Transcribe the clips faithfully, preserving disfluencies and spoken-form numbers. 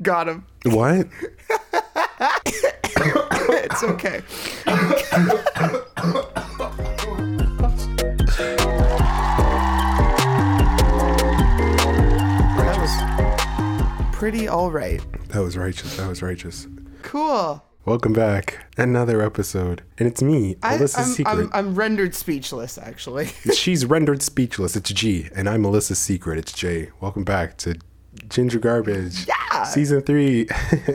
Got him. What? It's okay. That was pretty all right. That was righteous. That was righteous. Cool. Welcome back. Another episode. And it's me, I, Alyssa's I'm, Secret. I'm, I'm rendered speechless, actually. She's rendered speechless. It's G. And I'm Alyssa's Secret. It's J. Welcome back to Ginger Garbage. Yeah. Season three.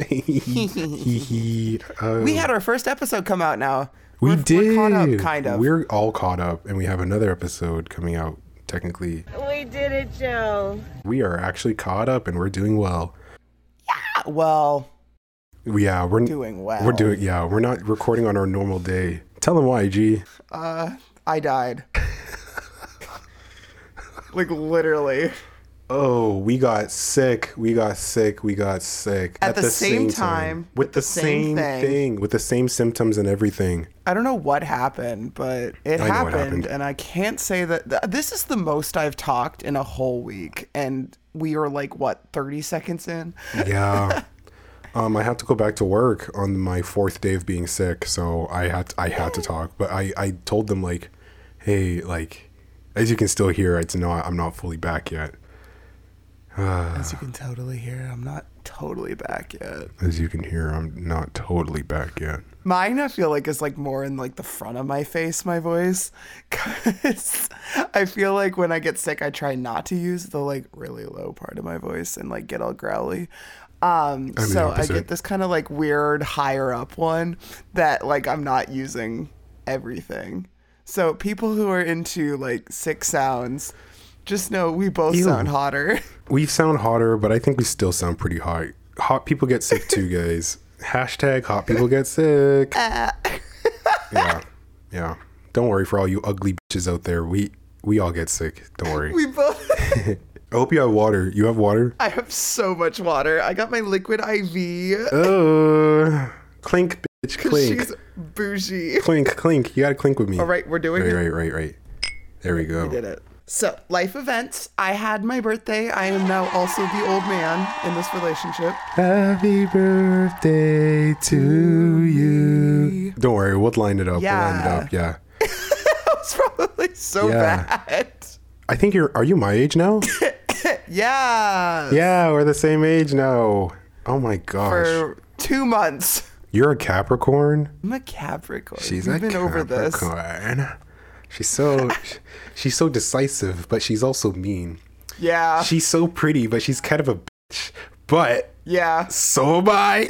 um, We had our first episode come out now. We we're, did. We're caught up, kind of. We're all caught up. And we have another episode coming out, technically. We did it, Joe. We are actually caught up and we're doing well. Yeah, well... Yeah, we're doing well. We're doing, yeah, we're not recording on our normal day. Tell them why, G. Uh, I died. Like, literally. Oh, we got sick. We got sick. We got sick. At, At the, the same, same time. With, with the, the same, same thing. thing. With the same symptoms and everything. I don't know what happened, but it happened, happened. And I can't say that... Th- this is the most I've talked in a whole week. And we are like, what, thirty seconds in? Yeah. Um, I had to go back to work on my fourth day of being sick, so I had to, I had to talk. But I, I told them, like, hey, like, as you can still hear, it's not I'm not fully back yet. Uh, as you can totally hear, I'm not totally back yet. As you can hear, I'm not totally back yet. Mine, I feel like, is like more in like the front of my face, my voice, because I feel like when I get sick, I try not to use the like really low part of my voice and like get all growly. Um, so I get this kind of like weird higher up one that like I'm not using everything. So people who are into like sick sounds, just know we both Ew. sound hotter. We sound hotter, but I think we still sound pretty hot. Hot people get sick too, guys. Hashtag hot people get sick. Uh. Yeah, yeah. Don't worry for all you ugly bitches out there. We we all get sick. Don't worry. We both. I hope you have water. You have water? I have so much water. I got my liquid I V. Oh, clink, bitch, clink. She's bougie. Clink, clink. You gotta clink with me. All right, we're doing right, it. Right, right, right. There we go. We did it. So, life events. I had my birthday. I am now also the old man in this relationship. Happy birthday to you. Don't worry, we'll line it up. Yeah. We'll line it up. Yeah. That was probably so yeah. bad. I think you're, are you my age now? Yeah. Yeah, we're the same age now. Oh my gosh. For two months. You're a Capricorn? I'm a Capricorn. She's We've a been Capricorn. over this. She's so, she's so decisive, but she's also mean. Yeah. She's so pretty, but she's kind of a bitch. But yeah, so am I.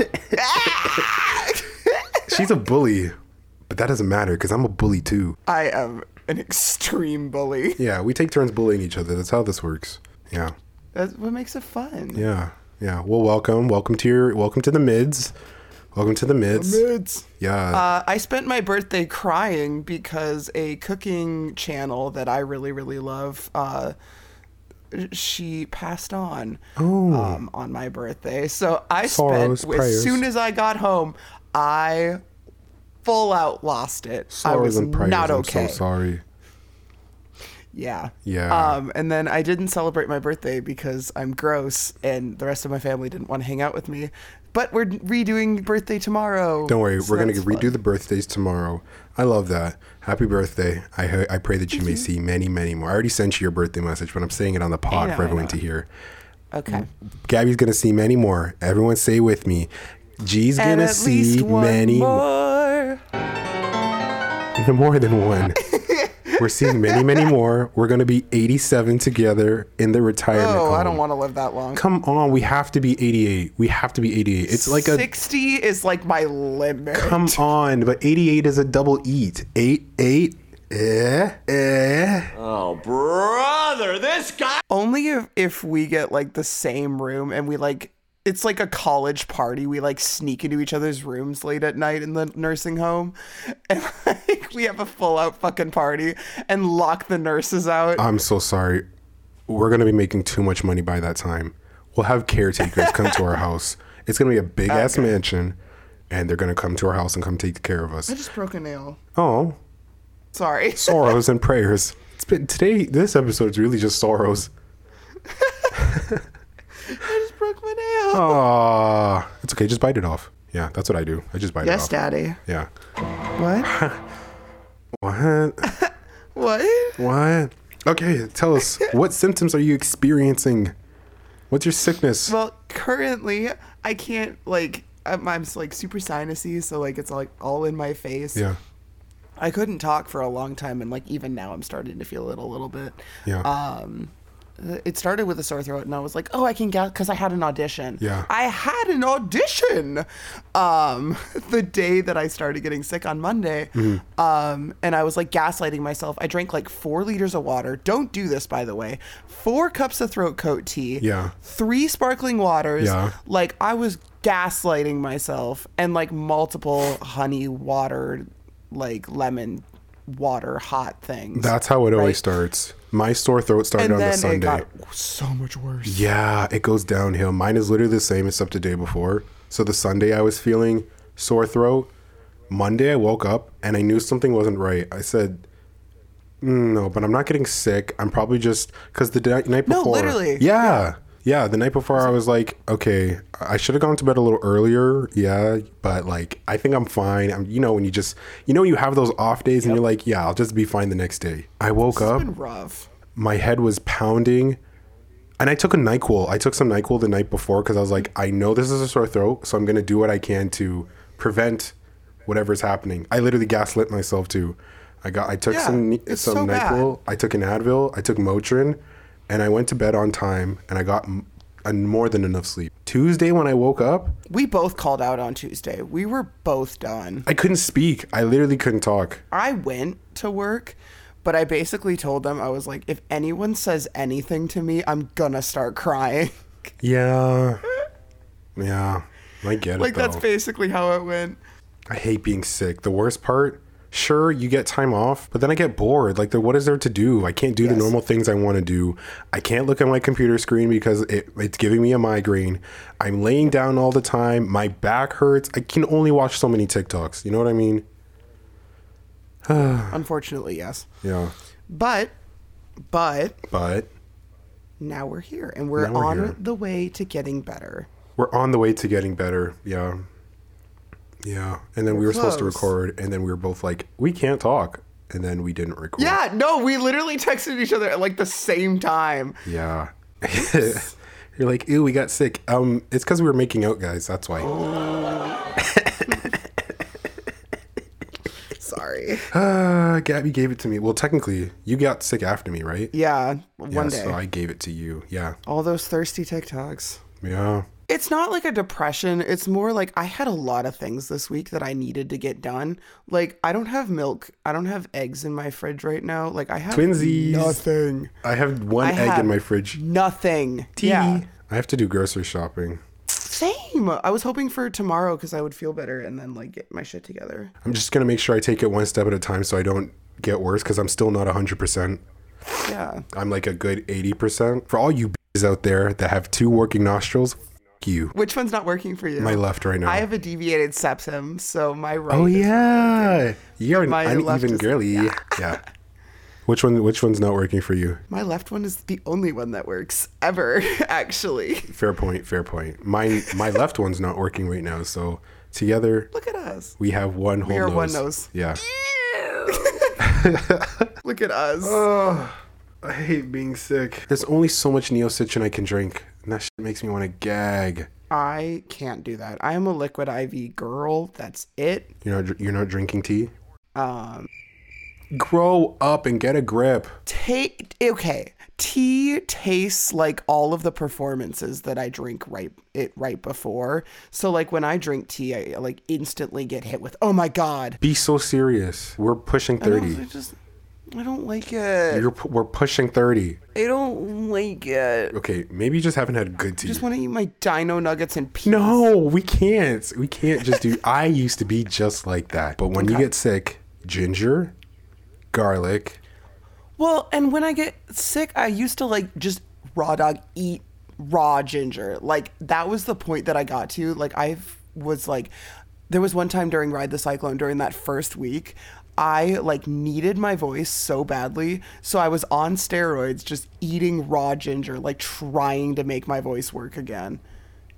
She's a bully, but that doesn't matter because I'm a bully too. I am an extreme bully. Yeah, we take turns bullying each other. That's how this works. Yeah. That's what makes it fun. Yeah. Yeah. Well, welcome. Welcome to your, welcome to the mids. Welcome to the mids. The mids. Yeah. Uh, I spent my birthday crying because a cooking channel that I really, really love, uh, she passed on oh. um, on my birthday. So I Sorrows, spent, prayers. as soon as I got home, I full out lost it. Sorrows I was and prayers. not okay. I'm so sorry. Yeah. Yeah. Um, and then I didn't celebrate my birthday because I'm gross and the rest of my family didn't want to hang out with me. But we're redoing birthday tomorrow. Don't worry. So we're going to redo fun. the birthdays tomorrow. I love that. Happy birthday. I I pray that you may see many, many more. I already sent you your birthday message, but I'm saying it on the pod know, for everyone to hear. Okay. Gabby's going to see many more. Everyone say with me. G's going to see many more. more. More than one. We're seeing many, many more. We're going to be eighty-seven together in the retirement Oh, home. I don't want to live that long. Come on. We have to be eighty-eight. We have to be eighty-eight. It's like a... sixty is like my limit. Come on. But eighty-eight is a double eat. Eight, eight, eh, eh. Oh, brother, this guy... Only if, if we get like the same room and we like... It's like a college party. We like sneak into each other's rooms late at night in the nursing home. And like we have a full out fucking party and lock the nurses out. I'm so sorry. We're going to be making too much money by that time. We'll have caretakers come to our house. It's going to be a big ass okay. mansion. And they're going to come to our house and come take care of us. I just broke a nail. Oh. Sorry. Sorrows and prayers. It's been today. This episode's really just sorrows. I just broke my nail. Aww. okay, just bite it off. Yeah, that's what I do. I just bite Yes, it off. Daddy. Yeah. What? What? What? What? Okay, tell us, what symptoms are you experiencing? What's your sickness? Well, currently, I can't, like, I'm, I'm like super sinusy, so like it's like all in my face. Yeah. I couldn't talk for a long time, and like even now I'm starting to feel it a little bit. Yeah. Um, it started with a sore throat, and I was like, oh, I can get, because I had an audition. Yeah. I had an audition um, the day that I started getting sick on Monday. Mm-hmm. Um, and I was like gaslighting myself. I drank like four liters of water. Don't do this, by the way. Four cups of throat coat tea. Yeah. Three sparkling waters. Yeah. Like I was gaslighting myself, and like multiple honey water, like lemon water hot things. That's how it always right? starts. My sore throat started And on the then Sunday. it got so much worse. Yeah, it goes downhill. Mine is literally the same except the day before. So the Sunday I was feeling sore throat. Monday I woke up and I knew something wasn't right. I said, mm, no, but I'm not getting sick. I'm probably just, because the di- night No, before. literally. Yeah. Yeah, the night before I was like, okay, I should have gone to bed a little earlier. Yeah, but like, I think I'm fine. I'm, you know, when you just, you know, when you have those off days and you're like, yeah, I'll just be fine the next day. I woke up. It's been rough. My head was pounding, and I took a NyQuil. I took some NyQuil the night before because I was like, I know this is a sore throat, so I'm going to do what I can to prevent whatever's happening. I literally gaslit myself too. I got, I took Yeah, some it's some so NyQuil. I took an Advil. I took Motrin, and I went to bed on time, and I got m- a more than enough sleep. Tuesday when I woke up, We both called out on Tuesday. We were both done. I couldn't speak. I literally couldn't talk. I went to work, but I basically told them, I was like, if anyone says anything to me, I'm gonna start crying. Yeah, yeah, I get it. Like, though. that's basically how it went. I hate being sick. The worst part, sure, you get time off, but then I get bored. Like, there, what is there to do? I can't do Yes. the normal things I want to do. I can't look at my computer screen because it, it's giving me a migraine. I'm laying down all the time. My back hurts. I can only watch so many TikToks. You know what I mean? Unfortunately, yes. Yeah. But, but But now we're here, and we're, Now we're on here. the way to getting better. we're on the way to getting better. Yeah. Yeah. And then we We're were supposed to close. record, and then we were both like, we can't talk. And then we didn't record. Yeah, no, we literally texted each other at like the same time. Yeah. You're like, ew, we got sick. Um, it's because we were making out, guys. That's why. Sorry. Uh, Gabby gave it to me. Well, technically, you got sick after me, right? Yeah, one Yeah, day. so I gave it to you. Yeah. All those thirsty TikToks. Yeah. It's not like a depression. It's more like I had a lot of things this week that I needed to get done. Like, I don't have milk. I don't have eggs in my fridge right now. Like, I have Twinsies. nothing. I have one I egg have in my fridge. Nothing. Tea. Yeah. I have to do grocery shopping. Same. I was hoping for tomorrow because I would feel better and then, like, get my shit together. I'm just going to make sure I take it one step at a time so I don't get worse because I'm still not one hundred percent. Yeah. I'm like a good eighty percent. For all you b****s out there that have two working nostrils, f*** you. Which one's not working for you? My left right now. I have a deviated septum, so my right. Oh is- yeah, you're an My left uneven is- girly. Yeah. Which one? Which one's not working for you? My left one is the only one that works ever, actually. Fair point. Fair point. Mine, my left one's not working right now. So together Look at us. we have one whole We are nose. one nose. Yeah. Look at us. Oh, I hate being sick. There's only so much Neocitrin I can drink, and that shit makes me want to gag. I can't do that. I am a liquid I V girl. That's it. You're not. You're not drinking tea. Um, Grow up and get a grip. take okay. Tea tastes like all of the performances that I drink right it right before. So like when I drink tea, I like instantly get hit with, oh my god. Be so serious. We're pushing I don't- thirty. I just I don't like it. You're. pu- We're pushing thirty. I don't like it. Okay, maybe you just haven't had good tea. I just want to eat my dino nuggets and peas. No, we can't. We can't just do. I used to be just like that. But when you Okay. get sick, ginger, garlic. Well, and when I get sick, I used to like just raw dog eat raw ginger. Like that was the point that I got to. Like I was like, there was one time during Ride the Cyclone during that first week, I like needed my voice so badly. So I was on steroids, just eating raw ginger, like trying to make my voice work again.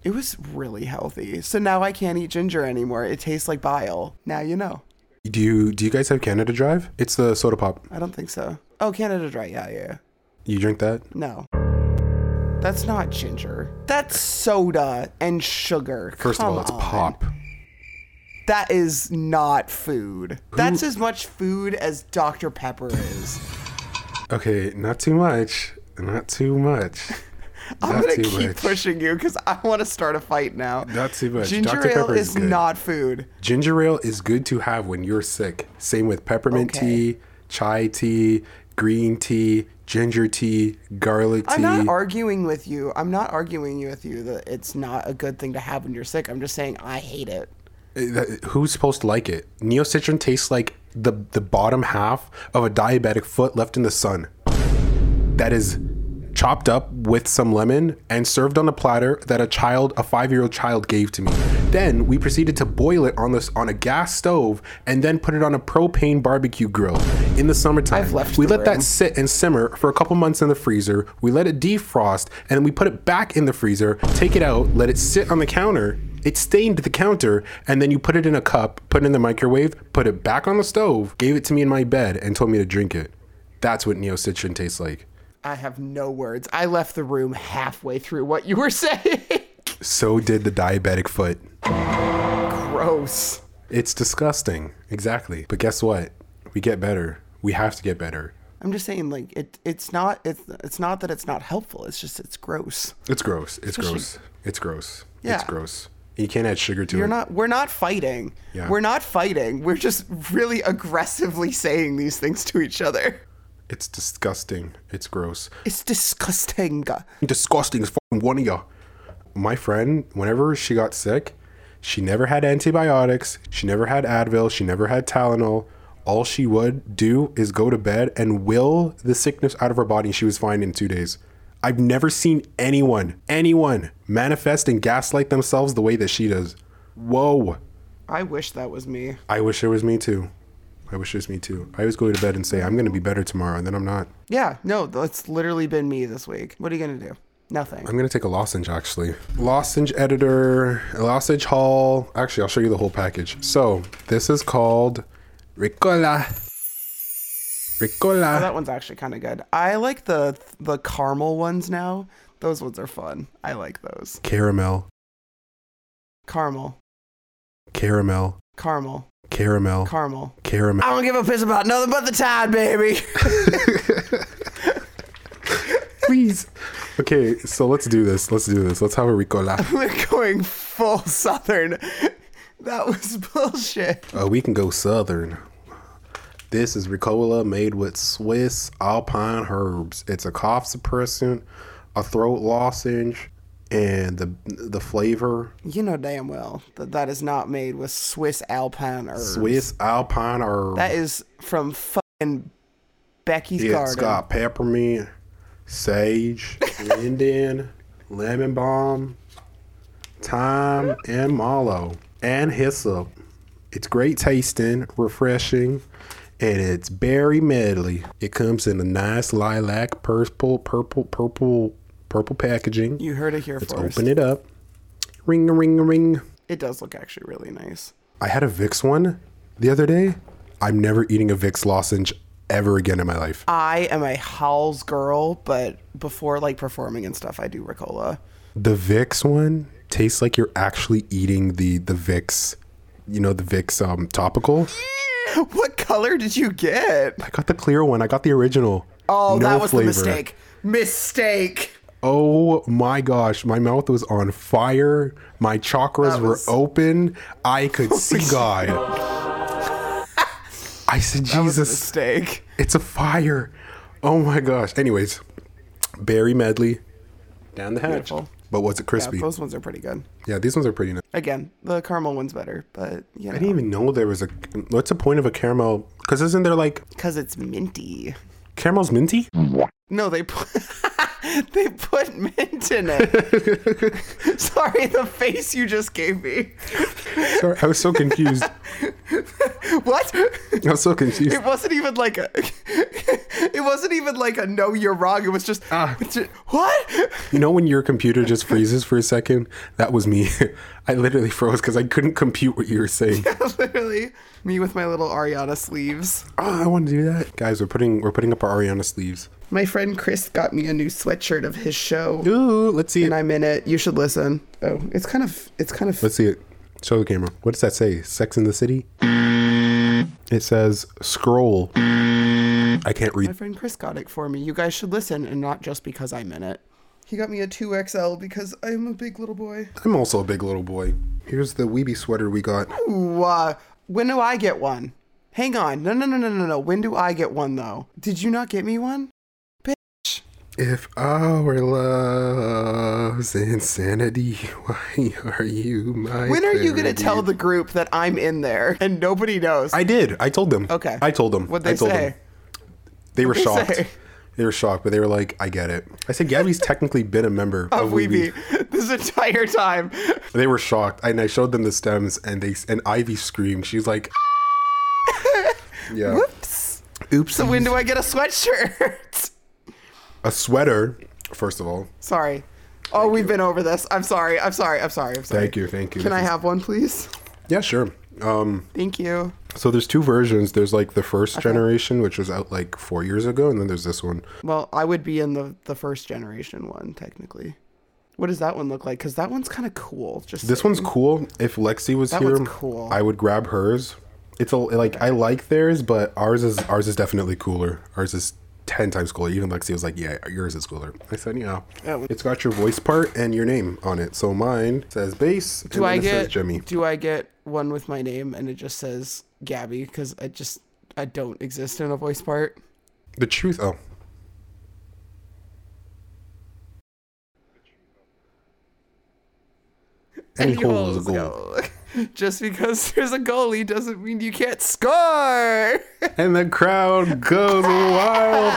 It was really healthy. So now I can't eat ginger anymore. It tastes like bile. Now you know. Do you do you guys have Canada Drive? It's the soda pop. I don't think so. Oh, Canada Dry. Yeah, yeah, yeah. You drink that? No. That's not ginger. That's soda and sugar. First Come of all, it's on. pop. That is not food. That's as much food as Doctor Pepper is. Okay, not too much. Not too much. I'm Not gonna too keep much. pushing you because I want to start a fight now. Not too much. Ginger Doctor ale Pepper is is good. not food. Ginger ale is good to have when you're sick. Same with peppermint Okay. tea, chai tea, green tea, ginger tea, garlic tea. I'm not arguing with you. I'm not arguing with you that it's not a good thing to have when you're sick. I'm just saying I hate it. Uh, that- Who's supposed to like it? Neocitrin tastes like the the bottom half of a diabetic foot left in the sun. That is chopped up with some lemon and served on a platter that a child, a five-year-old child, gave to me. Then we proceeded to boil it on this on a gas stove and then put it on a propane barbecue grill in the summertime. I've left we the let room. that sit and simmer for a couple months in the freezer. We let it defrost and then we put it back in the freezer, take it out, let it sit on the counter. It stained the counter, and then you put it in a cup, put it in the microwave, put it back on the stove, gave it to me in my bed, and told me to drink it. That's what Neocitrin tastes like. I have no words. I left the room halfway through what you were saying. So did the diabetic foot. Gross. It's disgusting. Exactly. But guess what? We get better. We have to get better. I'm just saying, like it. It's not. It's. It's not that it's not helpful. It's just. It's gross. It's gross. It's Especially- gross. It's gross. Yeah. It's gross. You can't add sugar to You're it. not. We're not fighting. Yeah. We're not fighting. We're just really aggressively saying these things to each other. It's disgusting. It's gross. It's disgusting. Disgusting as fucking one of you. My friend, whenever she got sick, she never had antibiotics. She never had Advil. She never had Tylenol. All she would do is go to bed and will the sickness out of her body. She was fine in two days. I've never seen anyone, anyone manifest and gaslight themselves the way that she does. Whoa. I wish that was me. I wish it was me too. I wish it was me too. I always go to bed and say, I'm going to be better tomorrow, and then I'm not. Yeah. No, that's literally been me this week. What are you gonna do? Nothing. I'm going to take a lozenge, actually. Lozenge editor, lozenge haul. Actually, I'll show you the whole package. So, this is called Ricola. Ricola. Oh, that one's actually kind of good. I like the the caramel ones now. Those ones are fun. I like those. Caramel. Caramel. Caramel. Caramel. Caramel. Caramel. Caramel. I don't give a piss about nothing but the Tide, baby. Please. Okay, so let's do this. Let's do this. Let's have a Ricola. We're going full Southern. That was bullshit. Uh, we can go Southern. This is Ricola made with Swiss alpine herbs. It's a cough suppressant, a throat lozenge, and the the flavor, You know damn well that that is not made with Swiss Alpine herbs. Swiss alpine herb. That is from fucking Becky's It's Garden. got peppermint, sage, linden, lemon balm, thyme, and mallow, and hyssop. It's great tasting, refreshing, and it's berry medley. It comes in a nice lilac, purple, purple, purple, purple packaging. You heard it here Let's first. open it up. Ring, a ring, a ring. It does look actually really nice. I had a Vicks one the other day. I'm never eating a Vicks lozenge ever again in my life. I am a Howls girl, but before like performing and stuff, I do Ricola. The Vicks one tastes like you're actually eating the the Vicks, you know, the Vicks um topical. What color did you get? I got the clear one. I got the original. Oh, No that was flavor. the mistake. Mistake. Oh my gosh, my mouth was on fire. My chakras That were was- open. I could see God. I said, That was a Jesus, mistake. it's a fire. Oh my gosh. Anyways, berry medley down the hatch. Beautiful. But was it Yeah, crispy? Yeah, those ones are pretty good. these ones are pretty nice. Again, the caramel one's better, but you I know, didn't even know there was a. What's the point of a caramel? Because isn't there like because it's minty. caramel's minty? No, they put they put mint in it. Sorry, the face you just gave me. Sorry, I was so confused. What? I was so confused. It wasn't even like a. It wasn't even like a no, you're wrong. It was just, Ah. just what? You know when your computer just freezes for a second? That was me. I literally froze because I couldn't compute what you were saying. Literally, me with my little Ariana sleeves. Oh, I want to do that. Guys, we're putting we're putting up our Ariana sleeves. My friend Chris got me a new sweatshirt of his show, Ooh, let's see and it. I'm in it. You should listen. Oh, it's kind of, it's kind of. Let's see it. Show the camera. What does that say? Sex in the City? It says scroll. I can't My read. friend Chris got it for me. You guys should listen, and not just because I'm in it. He got me a two X L because I'm a big little boy. I'm also a big little boy. Here's the Weeby sweater we got. Ooh, uh, when do I get one? Hang on. No, no, no, no, no, no. When do I get one, though? Did you not get me one? Bitch. If our love's insanity, why are you my When are you going to clarity? tell the group that I'm in there and nobody knows? I did. I told them. Okay. I told them. What'd I they told say? Them. They were What'd they shocked. say? They were shocked, but they were like, I get it. I said, Gabby's technically been a member of, Of Weeby. This entire time. They were shocked. And I showed them the stems, and they and Ivy screamed. She's like, yeah. Whoops. Oops. So when do I get a sweatshirt? A sweater, first of all. Sorry. Oh, we've been over this. I'm sorry. I'm sorry. I'm sorry. I'm sorry. Thank you. Thank you. Can This I is- have one, please? Yeah, sure. Um, Thank you. so there's two versions. There's like the first generation, which was out like four years ago, and then there's this one. Well, I would be in the, the first generation one, technically. What does that one look like? Because that one's kind of cool. Just This saying. one's cool. If Lexi was That here, one's cool. I would grab hers. It's a like I like theirs, but ours is ours is definitely cooler. Ours is ten times cooler. Even Lexi was like, "Yeah, yours is cooler." I said, "Yeah." Oh. It's got your voice part and your name on it. So mine says bass. Do and I then it says get Jimmy? do I get one with my name and it just says Gabby because I just I don't exist in a voice part? The truth. Oh, any hole is a goal. Go. Just because there's a goalie doesn't mean you can't score. And the crowd goes wild.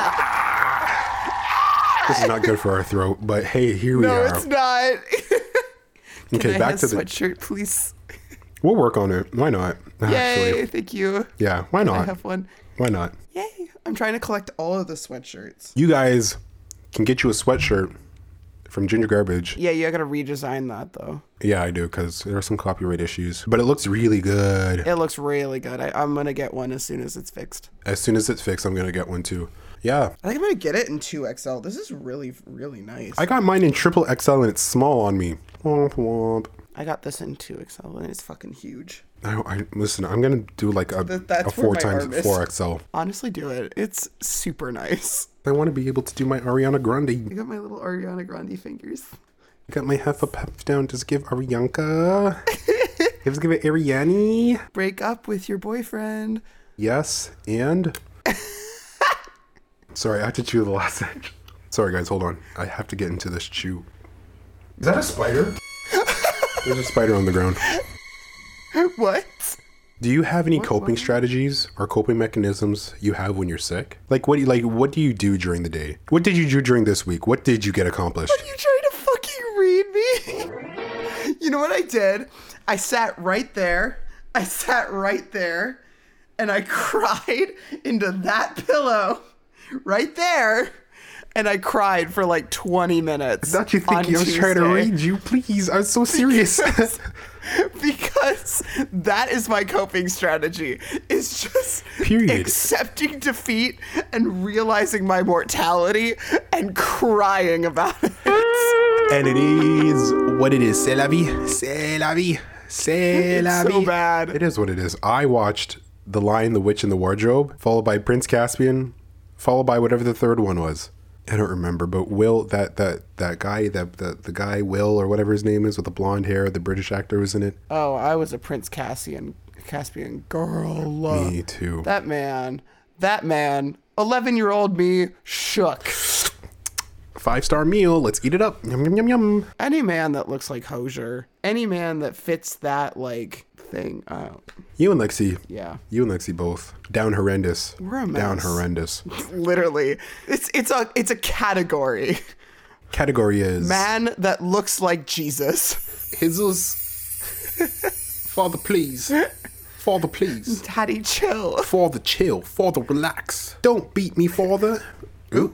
This is not good for our throat, but hey, here we No, are. it's not. Can Okay, I back have to the. sweatshirt, please. We'll work on it. Why not? Yay! Actually, Thank you. yeah. Why I not? have one. Why not? Yay! I'm trying to collect all of the sweatshirts. You guys can get you a sweatshirt from Ginger Garbage. Yeah, you gotta redesign that though. Yeah, I do, because there are some copyright issues. But it looks really good. It looks really good. I, I'm gonna get one as soon as it's fixed. As soon as it's fixed, I'm going to get one too. Yeah. I think I'm gonna get it in two X L. This is really, really nice. I got mine in triple X L and it's small on me. Womp womp. I got this in two X L and it's fucking huge. I, I, listen, I'm going to do like a, Th- that's a where four my times arm is. four X L. Honestly, do it. It's super nice. I want to be able to do my Ariana I Grande. got my little Ariana Grande fingers. Got my half a pep down. Just give Arianka. Just give it Ariani. Break up with your boyfriend. Yes, and sorry, I have to chew the last edge. Sorry, guys, hold on. I have to get into this chew. Is that a spider? There's a spider on the ground. What? Do you have any coping strategies or coping mechanisms you have when you're sick? Like what do you like what do you do during the day? What did you do during this week? What did you get accomplished? Are you trying to fucking read me? You know what I did? I sat right there. I sat right there. And I cried into that pillow right there. And I cried for like twenty minutes. Don't you think on I was trying to Tuesday. read you? Please, I was so serious. Because, because that is my coping strategy. It's just Period. accepting defeat and realizing my mortality and crying about it. And it is what it is. C'est la vie. C'est la vie. C'est la It's so vie. bad. It is what it is. I watched The Lion, the Witch, and the Wardrobe, followed by Prince Caspian, followed by whatever the third one was. I don't remember, but Will, that that that guy, that the the guy Will or whatever his name is with the blonde hair, the British actor was in it. Oh, I was a Prince Cassian Caspian girl. Me too. That man, that man, eleven-year-old me shook. Five star meal. Let's eat it up. Yum yum yum yum. Any man that looks like Hosier, any man that fits that like thing, uh, You and Lexi. yeah. You and Lexi both down horrendous. We're a Down mess. horrendous. Literally, it's it's a it's a category. Category is Man that looks like Jesus. Jesus. Father, please. Father, please. Daddy, chill. Father, chill. Father, relax. Don't beat me, Father. Ooh.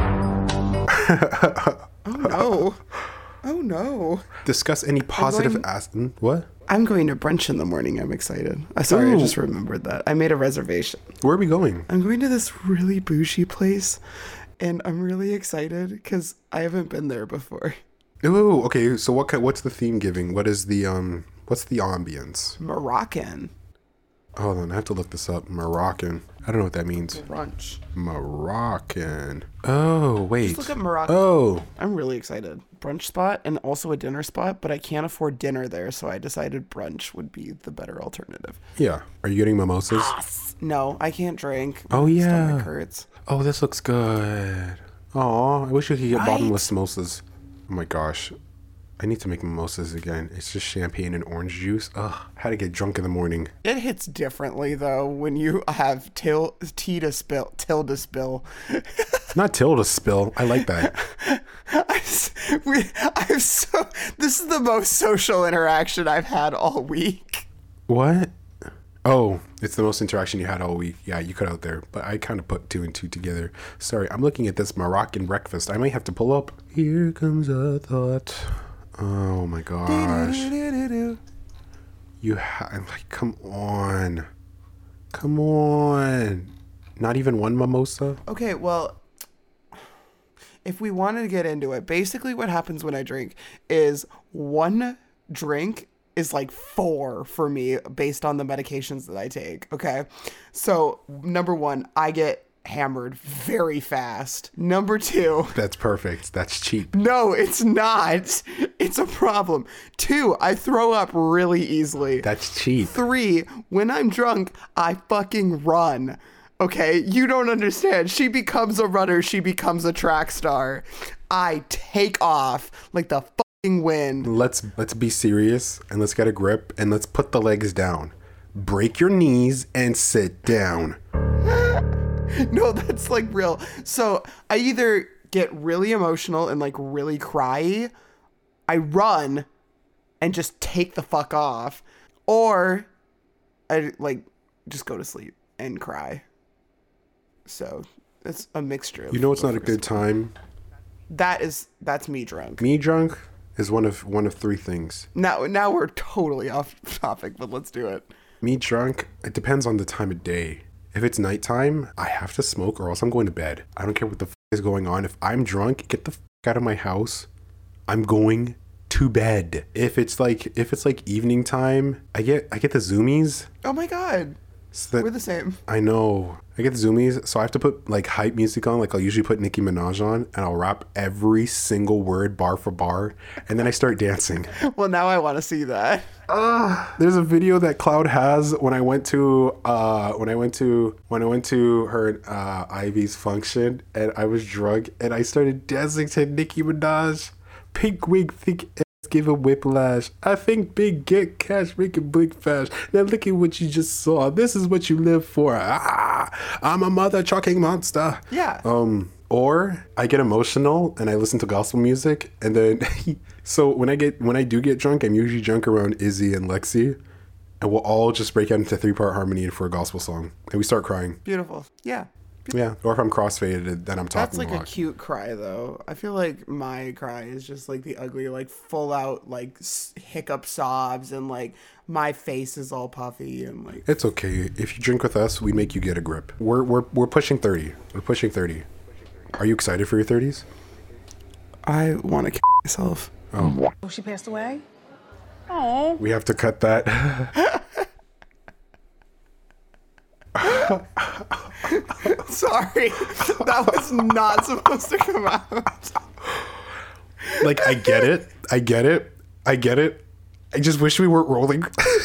Oh no. Oh no. Discuss any positive going- as- mm, What? I'm going to brunch in the morning. I'm excited. I sorry, Ooh. I just remembered that. I made a reservation. Where are we going? I'm going to this really bougie place, and I'm really excited because I haven't been there before. Ooh, okay. So what? Kind, what's the theme giving? What is the um? What's the ambience? Moroccan Hold on, I have to look this up. Moroccan. I don't know what that means. brunch. Moroccan. Oh wait. Just look up Moroccan. Oh, I'm really excited. Brunch spot and also a dinner spot, but I can't afford dinner there, so I decided brunch would be the better alternative. yeah. Are you getting mimosas? No, I can't drink. Oh, My yeah. stomach hurts. Oh, this looks good. Oh, I wish we could get Right? bottomless mimosas. Oh my gosh. I need to make mimosas again. It's just champagne and orange juice. Ugh. How to get drunk in the morning. It hits differently though when you have til- tea to spill, till to spill. Not till to spill. I like that. I, s- we, I've so. This is the most social interaction I've had all week. What? Oh, it's the most interaction you had all week. Yeah, you cut out there. But I kind of put two and two together. Sorry, I'm looking at this Moroccan breakfast. I might have to pull up. Here comes a thought. Oh my gosh. You ha- I'm like, come on. Come on. Not even one mimosa? Okay, well, if we wanted to get into it, basically what happens when I drink is one drink is like four for me based on the medications that I take. Okay. So, number one, I get hammered very fast. Number two, That's perfect. That's cheap. no, it's not. It's a problem. Two, I throw up really easily. That's cheap. Three, when I'm drunk, I fucking run. Okay, you don't understand. She becomes a runner. She becomes a track star. I take off like the fucking wind. Let's let's be serious and let's get a grip and let's put the legs down. Break your knees and sit down. No, that's like real. So I either get really emotional and like really cry, I run and just take the fuck off, or I like just go to sleep and cry. So it's a mixture of You know it's not a both. good time? That is that's me drunk. Me drunk is one of one of three things. Now now we're totally off topic, but let's do it. Me drunk, it depends on the time of day. If it's nighttime, I have to smoke or else I'm going to bed. I don't care what the f- is going on. If I'm drunk, get the f- out of my house. I'm going to bed. If it's like if it's like evening time, I get I get the zoomies. Oh my god. So that, We're the same. I know. I get the zoomies, so I have to put like hype music on. Like I'll usually put Nicki Minaj on, and I'll rap every single word bar for bar, and then I start dancing. Well, now I want to see that. There's a video that Cloud has when I went to uh when I went to when I went to her uh Ivy's function, and I was drunk, and I started dancing to Nicki Minaj. Pink wig, thick ass, give a whiplash. I think big, get cash, make it blink fast. Now look at what you just saw. This is what you live for. Ah, I'm a mother trucking monster. Yeah. Um, or I get emotional and I listen to gospel music, and then so when I get when I do get drunk, I'm usually drunk around Izzy and Lexi, and we'll all just break out into three part harmony for a gospel song, and we start crying. Beautiful. Yeah. Yeah. Or if I'm crossfaded, then I'm talking That's like a a lot. cute cry though. I feel like my cry is just like the ugly, like full out like s- hiccup sobs, and like my face is all puffy and like. It's okay. If you drink with us, we make you get a grip. We're we're we're pushing thirty. We're pushing thirty. Are you excited for your thirties? I want to kill myself. Oh, She passed away? we have to cut that. Sorry, that was not supposed to come out. Like, I get it. I get it. I get it. I just wish we weren't rolling.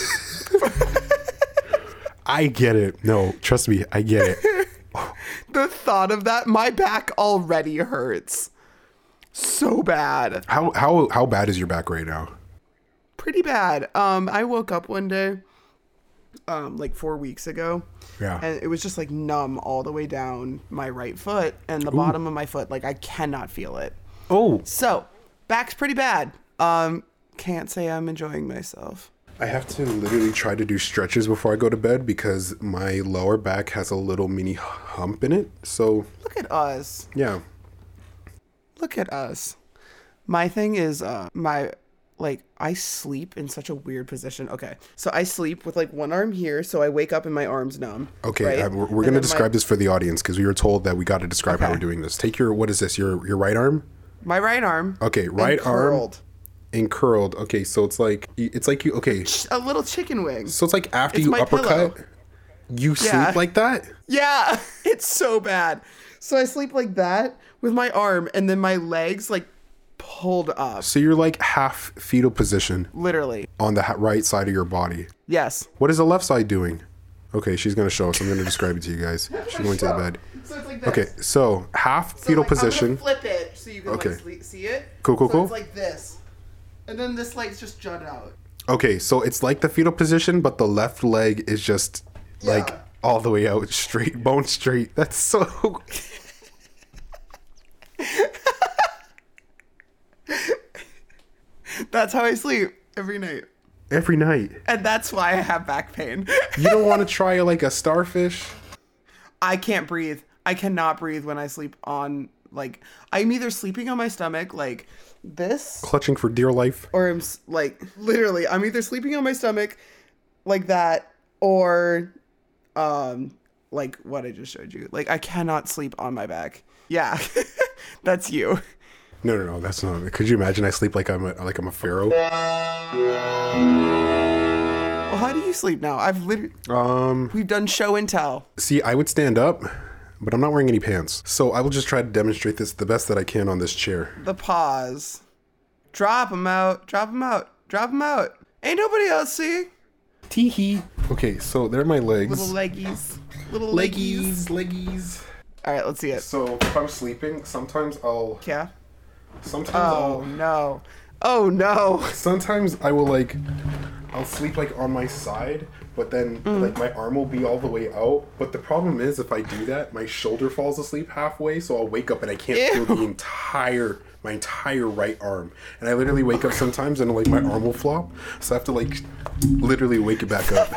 I get it. No, trust me, I get it. The thought of that, my back already hurts so bad. How how how bad is your back right now? Pretty bad. Um, I woke up one day, um, like four weeks ago. Yeah. And it was just like numb all the way down my right foot and the bottom of my foot. Like I cannot feel it. Oh, So back's pretty bad. Um, can't say I'm enjoying myself. I have to literally try to do stretches before I go to bed because my lower back has a little mini hump in it. So, Look at us. yeah. Look at us. My thing is, uh, my, like, I sleep in such a weird position. Okay. So I sleep with, like, one arm here. So I wake up and my arm's numb. Okay, right? I, we're, we're And going to then describe my, this for the audience because we were told that we got to describe how Okay. we're doing this. Take your, what is this, your your right arm? my right arm. Okay, right and arm curled. and curled. Okay, so it's like, it's like you, okay. A little chicken wing. So it's like after It's you my uppercut, pillow. you Yeah. sleep like that? Yeah, it's so bad. So I sleep like that with my arm and then my legs like pulled up. So you're like half fetal position Literally. on the ha- right side of your body. Yes. What is the left side doing? Okay, she's going to show us. I'm going to describe it to you guys. She's going to the bed. So it's like this. Okay, so half So, fetal like, I'm gonna position. flip it so you can Okay. like sleep, see it. Cool, cool, so cool. It's like this. And then this leg's just jut out. Okay, so it's like the fetal position, but the left leg is just like Yeah. all the way out, straight, bone straight. That's so. That's how I sleep every night. Every night. And that's why I have back pain. You don't want to try like a starfish? I can't breathe. I cannot breathe when I sleep on, like, I'm either sleeping on my stomach like this, Clutching for dear life. or I'm s- like, literally, I'm either sleeping on my stomach like that, or, um, like what I just showed you. Like, I cannot sleep on my back. Yeah, that's you. No, no, no, that's not. Could you imagine I sleep like I'm a, like I'm a pharaoh? Well, how do you sleep now? I've literally, Um, we've done show and tell. see, I would stand up, but I'm not wearing any pants. So I will just try to demonstrate this the best that I can on this chair. The pause. Drop them out. Drop them out. Drop them out. Ain't nobody else see. Tee hee. Okay, so they're my legs. Little leggies. Little leggies. leggies. All right, let's see it. So if I'm sleeping, sometimes I'll. Yeah. Sometimes Oh I'll. no. Oh no. Sometimes I will like. I'll sleep like on my side, but then Mm. like my arm will be all the way out. But the problem is, if I do that, my shoulder falls asleep halfway, so I'll wake up and I can't feel Ew. the entire my entire right arm. And I literally wake up sometimes and like my arm will flop, so I have to like literally wake it back up.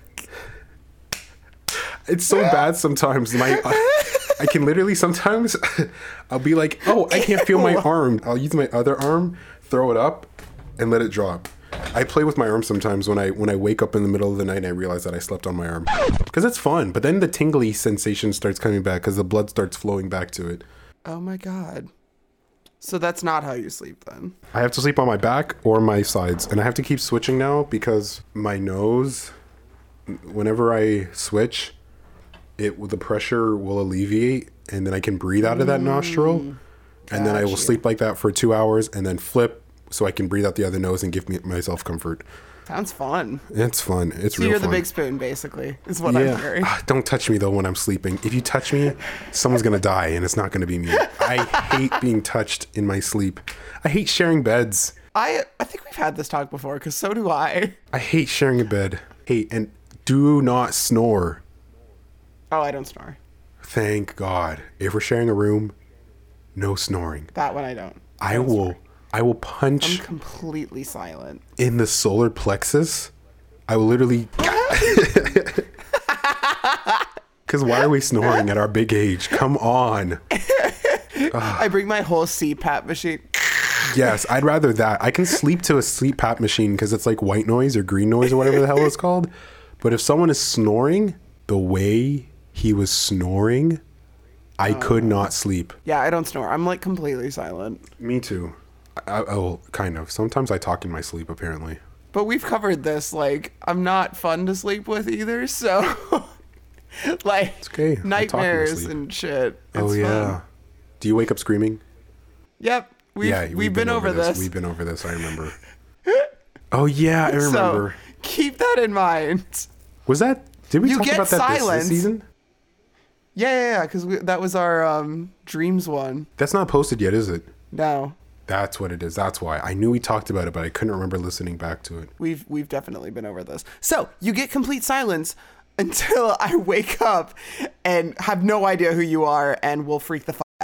It's so bad sometimes. My I can literally sometimes I'll be like, oh, I can't feel my Ew. arm. I'll use my other arm, throw it up, and let it drop. I play with my arm sometimes when I when I wake up in the middle of the night and I realize that I slept on my arm, because it's fun. But then the tingly sensation starts coming back because the blood starts flowing back to it. Oh my god. So that's not how you sleep then. I have to sleep on my back or my sides, and I have to keep switching now because my nose, whenever I switch, it the pressure will alleviate, and then I can breathe out of that nostril, and then I will Gotcha. sleep like that for two hours, and then flip so I can breathe out the other nose and give me myself comfort. Sounds fun. It's fun. It's So real you're fun. the big spoon, basically, is what I'm hearing. Ah, don't touch me though when I'm sleeping. If you touch me, someone's gonna die, and it's not gonna be me. I hate being touched in my sleep. I hate sharing beds. I I think we've had this talk before, because so do I. I hate sharing a bed. Hate and do not snore. Oh, I don't snore. Thank God. If we're sharing a room, no snoring. That one I don't. I will. I will I'm punch completely silent. in the solar plexus. I will literally. Because why are we snoring at our big age? Come on. I bring my whole C PAP machine. Yes, I'd rather that. I can sleep to a sleep pap machine because it's like white noise or green noise or whatever the hell it's called. But if someone is snoring the way he was snoring, I could not sleep. Yeah, I don't snore. I'm like completely silent. Me too. I, I, oh, kind of. Sometimes I talk in my sleep, apparently. But we've covered this. Like, I'm not fun to sleep with either. So, like, okay. I talk in my nightmares sleep. and shit. It's Oh, yeah. fun. Do you wake up screaming? Yep. We've, yeah, we've, been, over this. We've been over this, I remember. Oh, yeah, I remember. So, keep that in mind. Was that... Did we You talk get about that this, silence. this season? Yeah, yeah, yeah. Because that was our um, dreams one. That's not posted yet, is it? No, That's what it is. That's why. I knew we talked about it, but I couldn't remember listening back to it. we've we've definitely been over this. So you get complete silence until I wake up and have no idea who you are, and will freak the fuck out.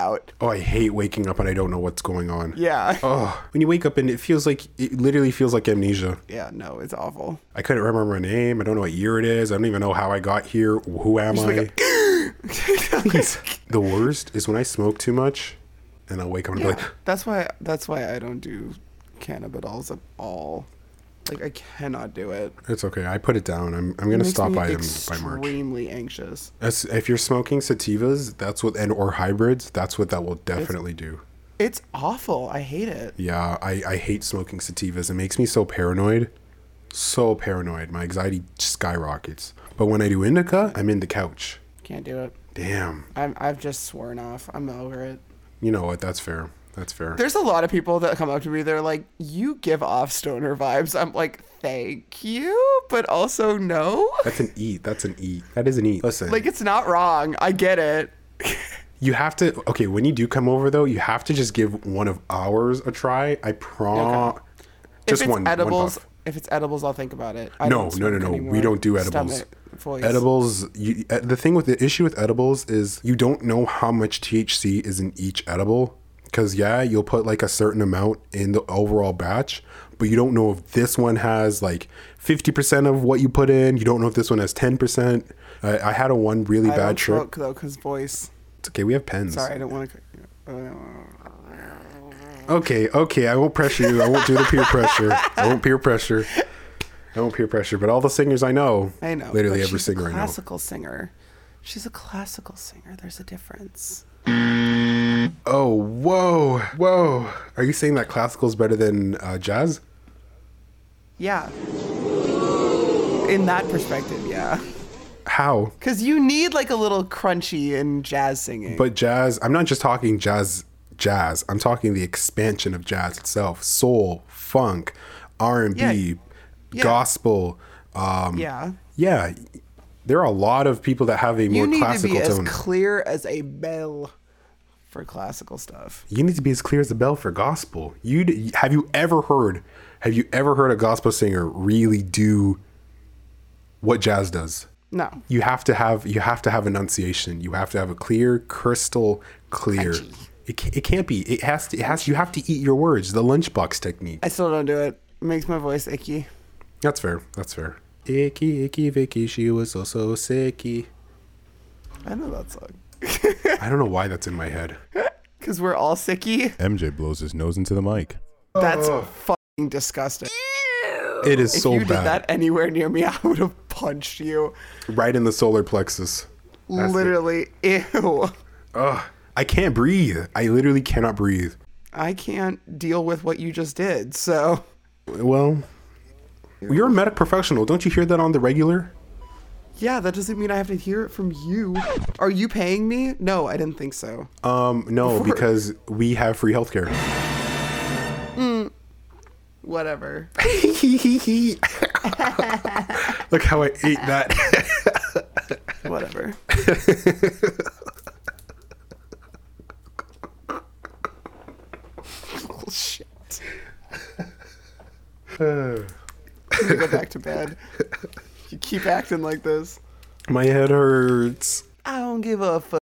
out. Oh, I hate waking up and I don't know what's going on. Yeah. Oh, when you wake up and it feels like, it literally feels like amnesia. Yeah, no, it's awful. I couldn't remember my name. I don't know what year it is. I don't even know how I got here. Who am Just I? wake The worst is when I smoke too much and I'll wake up and be Yeah, like, that's why that's why I don't do cannabidiol at all. Like I cannot do it. it's okay. I put it down. I'm, I'm going It to makes stop me by them by March. extremely anxious. As, if you're smoking sativas, that's what, and or hybrids, that's what that will definitely do. It's awful. I hate it. Yeah, I, I hate smoking sativas. It makes me so paranoid. So paranoid. My anxiety skyrockets. But when I do indica, I'm in the couch. Can't do it. Damn. I'm, I've just sworn off. I'm over it. You know what? That's fair. That's fair. There's a lot of people that come up to me. They're like, "You give off stoner vibes." I'm like, "Thank you," but also no. That's an eat. That's an eat. That is an eat. Listen. Like it's not wrong. I get it. You have to, okay, when you do come over though, you have to just give one of ours a try. I prom. Okay. Just if it's one. edibles, one puff. if it's edibles, I'll think about it. I No, don't no, no, smoke no. anymore. We don't do edibles. Stomach, voice. Edibles, you, uh, the thing with the issue with edibles is you don't know how much T H C is in each edible. Because, yeah, you'll put like a certain amount in the overall batch, but you don't know if this one has like fifty percent of what you put in. You don't know if this one has ten percent. Uh, I had a one really I bad don't trip. smoke though, cause voice. It's okay, we have pens. Sorry, I don't want to. Okay, okay, I won't pressure you. I won't do the peer pressure. I won't peer pressure. I won't peer pressure. But all the singers I know, I know. literally but every she's singer a I know. classical singer. She's a classical singer. There's a difference. Oh, whoa, whoa. Are you saying that classical is better than uh, jazz? Yeah. In that perspective, yeah. How? Because you need like a little crunchy in jazz singing. But jazz, I'm not just talking jazz, jazz. I'm talking the expansion of jazz itself. Soul, funk, R and B, Yeah. Yeah. gospel. Um, yeah. yeah, there are a lot of people that have a more You need to classical be as tone. clear as a bell for classical stuff. You need to be as clear as a bell for gospel. You d- have you ever heard? Have you ever heard a gospel singer really do what jazz does? No. You have to have you have to have enunciation. You have to have a clear, crystal clear. Crunchy. It can't, it can't be. It has to. It has. You have to eat your words. The lunchbox technique. I still don't do it. It makes my voice icky. That's fair. That's fair. Icky, icky, Vicky. She was so so sicky. I know that song. I don't know why that's in my head. Because we're all sicky. M J blows his nose into the mic. That's fucking disgusting. It is If so you bad. did that anywhere near me, I would have punched you. Right in the solar plexus. That's the- Literally. Ew. Ugh. I can't breathe. I literally cannot breathe. I can't deal with what you just did, so. Well, you're a medic professional. Don't you hear that on the regular? Yeah, that doesn't mean I have to hear it from you. Are you paying me? No, I didn't think so. Um, no, Before- because we have free healthcare. Whatever. Look how I ate that. Whatever. Oh, shit. I'm gonna go back to bed. You keep acting like this. My head hurts. I don't give a fuck.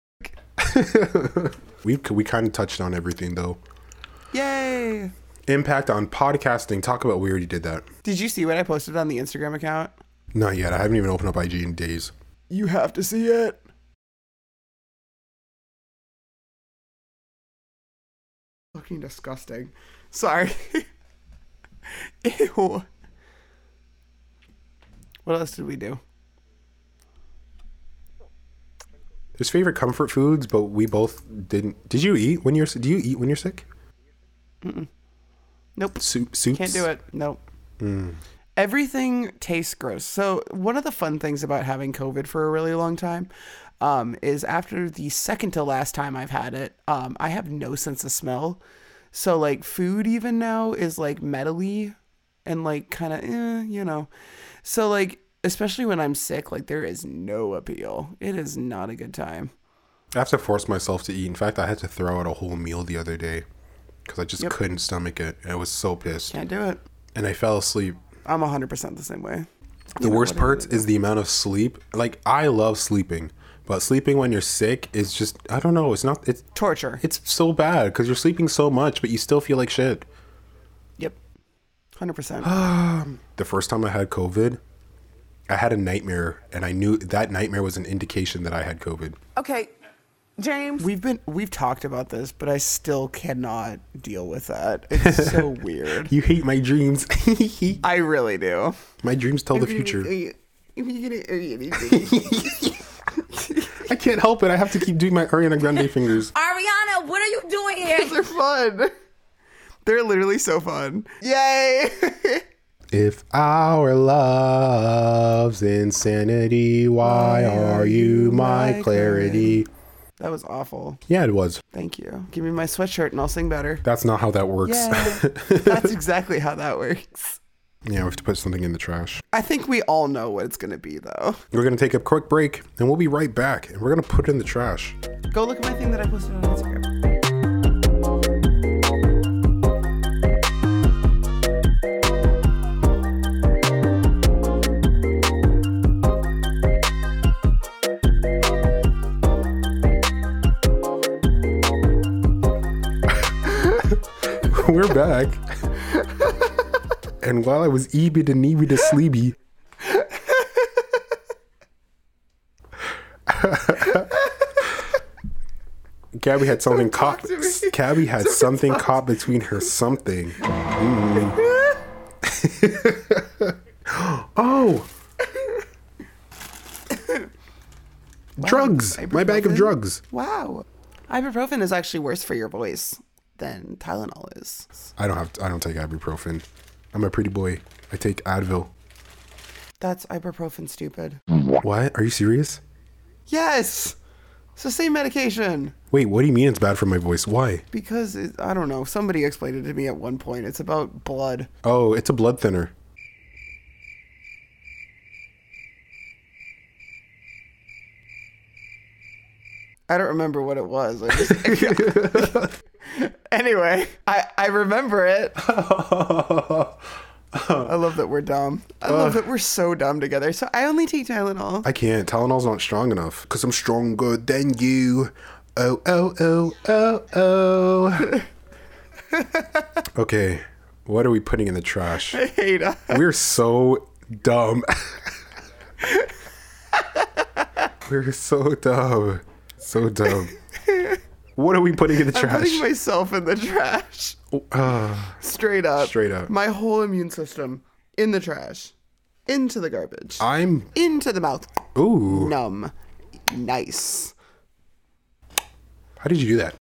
We we kind of touched on everything though. Yay! Impact on podcasting. Talk about we already did that. Did you see what I posted on the Instagram account? Not yet. I haven't even opened up I G in days. You have to see it. Fucking disgusting. Sorry. Ew. What else did we do? There's favorite comfort foods, but we both didn't. Did you eat when you're? Do you eat when you're sick? Nope. Soup, soups. Can't do it. Nope. Everything tastes gross. So one of the fun things about having COVID for a really long time um, is after the second to last time I've had it, um, I have no sense of smell. So like food even now is like metally and like kind of, eh, you know. So like, especially when I'm sick, like there is no appeal. It is not a good time. I have to force myself to eat. In fact, I had to throw out a whole meal the other day because I just Yep. couldn't stomach it. I was so pissed, Can't do it. and I fell asleep. I'm one hundred percent the same way. The You know worst what I part mean? is the amount of sleep. Like, I love sleeping, But sleeping when you're sick is just, I don't know. It's not, it's, Torture. it's so bad because you're sleeping so much, but you still feel like shit. Yep. one hundred percent. The first time I had COVID, I had a nightmare, and I knew that nightmare was an indication that I had COVID. Okay, James. We've been we've talked about this, but I still cannot deal with that. It's so weird. You hate my dreams. I really do. My dreams tell the future. I can't help it. I have to keep doing my Ariana Grande fingers. Ariana, what are you doing here? They're fun. They're literally so fun. Yay! If our love's insanity, why are you my clarity? That was awful. Yeah, it was. Thank you. Give me my sweatshirt and I'll sing better. That's not how that works. Yeah. That's exactly how that works. Yeah, we have to put something in the trash. I think we all know what it's going to be, though. We're going to take a quick break, and we'll be right back. And we're going to put it in the trash. Go look at my thing that I posted on Instagram. We're back. And while I was eebid and eebid to sleepy, Gabby had something caught. Gabby had something caught between her something. Mm. Oh, drugs! My bag of drugs. Wow. Ibuprofen is actually worse for your voice than Tylenol is. I don't have. I don't take ibuprofen. I'm a pretty boy. I take Advil. That's ibuprofen stupid. What? Are you serious? Yes! It's the same medication. Wait, what do you mean it's bad for my voice? Why? Because, it, I don't know, somebody explained it to me at one point. It's about blood. Oh, it's a blood thinner. I don't remember what it was. I just, anyway, I, I remember it. I love that we're dumb. I love that we're so dumb together. So I only take Tylenol. I can't. Tylenol's not strong enough because I'm stronger than you. Oh, oh, oh, oh, oh. Okay, what are we putting in the trash? I hate us. We're so dumb. We're so dumb. So dumb. What are we putting in the trash? I'm putting myself in the trash. Uh, Straight up. Straight up. My whole immune system in the trash. Into the garbage. I'm... Into the mouth. Ooh. Numb. Nice. How did you do that?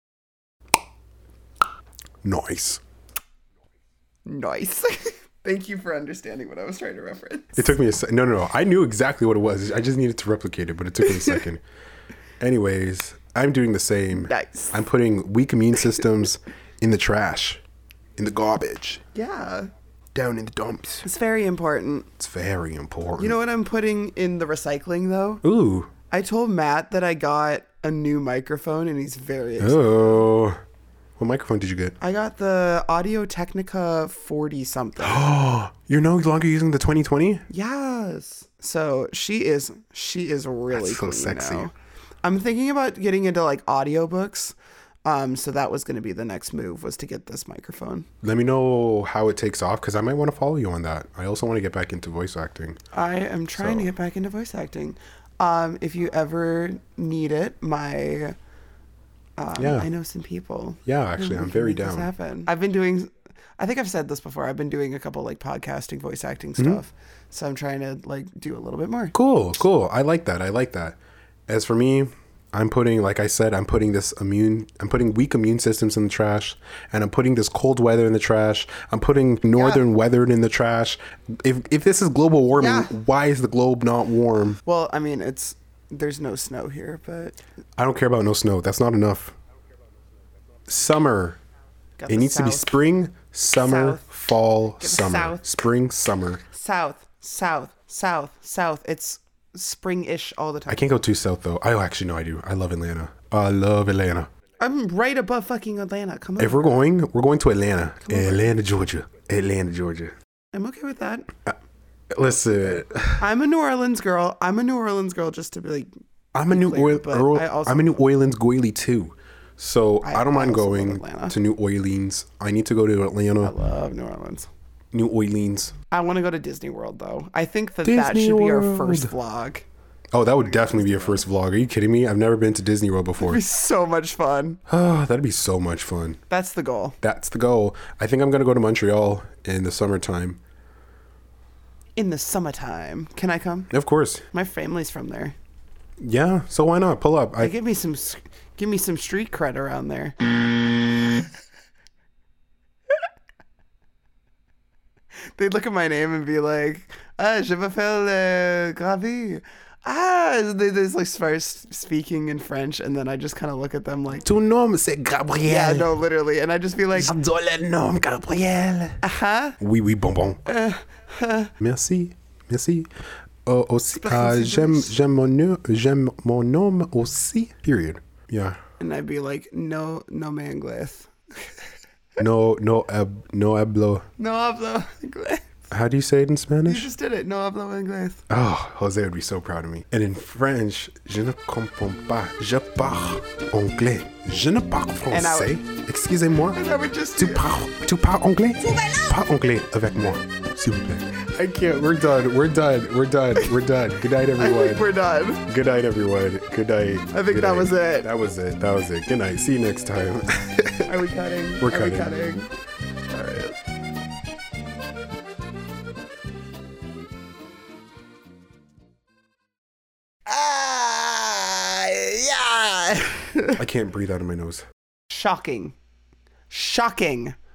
Nice. Nice. Thank you for understanding what I was trying to reference. It took me a second. No, no, no. I knew exactly what it was. I just needed to replicate it, but it took me a second. Anyways, I'm doing the same. Nice. I'm putting weak immune systems in the trash, in the garbage, Yeah. down in the dumps. It's very important. It's very important. You know what I'm putting in the recycling, though? Ooh. I told Matt that I got a new microphone, and he's very excited. Oh. What microphone did you get? I got the Audio Technica forty something. You're no longer using the twenty twenty? Yes. So she is she is really That's so cool sexy. now. I'm thinking about getting into like audiobooks. Um, so that was going to be the next move, was to get this microphone. Let me know how it takes off because I might want to follow you on that. I also want to get back into voice acting. I am trying So- to get back into voice acting. Um, if you ever need it, my um, Yeah. I know some people. Yeah, actually, who I'm can very make this down. happen. I've been doing. I think I've said this before. I've been doing a couple like podcasting, voice acting Mm-hmm. stuff. So I'm trying to like do a little bit more. Cool, cool. I like that. I like that. As for me, I'm putting, like I said, I'm putting this immune, I'm putting weak immune systems in the trash, and I'm putting this cold weather in the trash. I'm putting northern Yeah. weather in the trash. If if this is global warming, Yeah. why is the globe not warm? Well, I mean, it's there's no snow here, but I don't care about no snow. That's not enough. Summer. got It the needs to be south. spring, summer, South. fall, the summer. south. Spring, summer. South, south, south, south. It's spring-ish all the time. I can't go too south though. I actually no, I do. I love Atlanta. I love Atlanta. I'm right above fucking Atlanta. Come on. If we're going, we're going to Atlanta. Atlanta, Georgia. Atlanta, Georgia. I'm okay with that. Listen, I'm a New Orleans girl. I'm a New Orleans girl just to be like I'm a New clear, Oil, but Earl, I also I'm a New Orleans goily too. So I, I- don't I mind also love going Atlanta. to New Orleans. I need to go to I Atlanta, love New Orleans. New Orleans. I want to go to Disney World though. I think that that Disney should be our World. first vlog. Oh, that would definitely be a first vlog. Are you kidding me? I've never been to Disney World before. It'd be so much fun. Oh, that'd be so much fun. That's the goal. That's the goal. I think I'm gonna go to Montreal in the summertime. In the summertime, can I come? Of course. My family's from there. Yeah. So why not? Pull up. I I give me some, s- give me some street cred around there. They'd look at my name and be like, "Ah, je m'appelle uh, Gravi." Ah, they they just like start s- speaking in French, and then I just kind of look at them like, Ton nom c'est Gabriel. "Yeah, no, literally," and I just be like, J'adore le nom Gabriel. "Uh huh." Oui, oui, bonbon. Merci, merci. Euh, aussi, euh, j'aime, j'aime mon nom, j'aime mon nom aussi. Period. Yeah. And I'd be like, "No, no me inglés. No, no, ab, no hablo. No hablo inglés." How do you say it in You Spanish? just did it. No hablo inglés. Oh, Jose would be so proud of me. And in French, je ne comprends pas. Je parle anglais. Je ne parle And I français. Excusez-moi. And I would just Tu parles, tu parles anglais? Parle anglais avec moi, s'il vous plaît. I can't. We're done. We're done. We're done. We're done. Good night, I everyone. think we're done. Good night, everyone. Good night. I think Good that night. was it. That was it. That was it. Good night. See you next time. Are we cutting? We're Are we cutting. cutting? All right. Ah, yeah. I can't breathe out of my nose. Shocking. Shocking.